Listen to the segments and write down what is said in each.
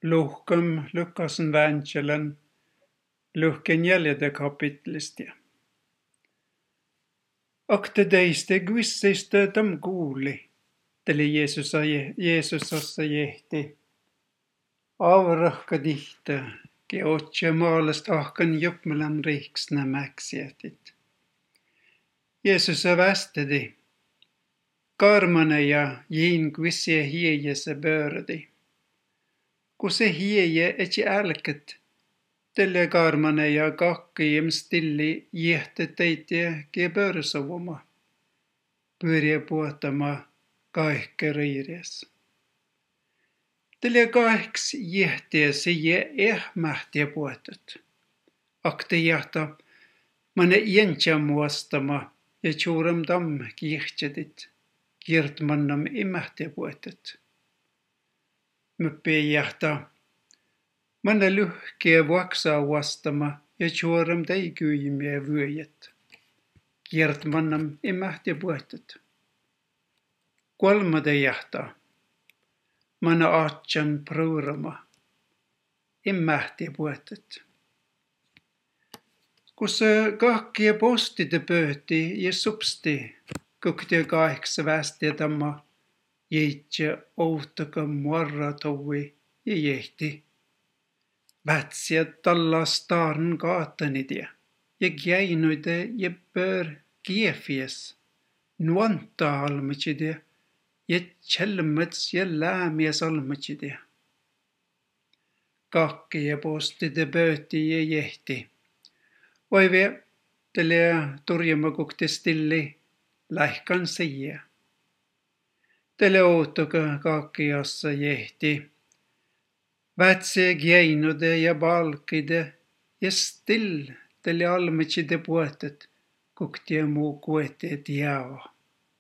Luhkam Lukasen vääntjälän luhken jäljede kapitlistia. Akte teiste guisseiste tam kuuli, teli Jeesusassa jehti. Avrahka tihtä, ke otse maalast ahkan jopmelan riiksnä mäksietit. Jeesus västedi, karmane ja jiin guissie hiejese bördi. Kun se hieje etsi älket, tälle karmane ja kakkiem stilli jehte teitiä ke börsovoma. Pyöriä puhtama kaikke riiries. Tälle kaiks jehtiä se ehmähtiä puhtet. Akte jahta mane jentja muostama ja tjuuram dam kihtjedit. Kirtmannam imähtiä puhtet. Möppii jahta mane lyhkeä vuoksaa vastama ja tjuuram teikyyjimiä vyöjet. Kirtmannam imähtiä puhtet. Kolmade jahta mane aatjan pruurama imähtiä puhtet. Kun se kahkia postite pöhti ja supsti, kukti kaihksa västiä tamma, jeitse ouhtaka muarra tovi ja jehti. Vätsiä talla starn kaatanidia ja gäinuide ja pör kiefies, nuanta almachidia ja tjelmets ja läämies almachidia. Kahkia postite pöhti ja jehti. Oive tälle turjamakukti stilli lähkan siia. Tälle outoka kakkiassa jehti. Vätse geinude ja balkide ja still tälle almitside puetet kuktia muu kueteet jää.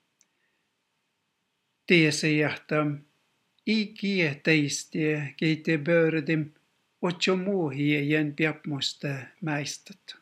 Tiese jahtam ikie teistie keite bördim otso muu hien piapmusta mäistet.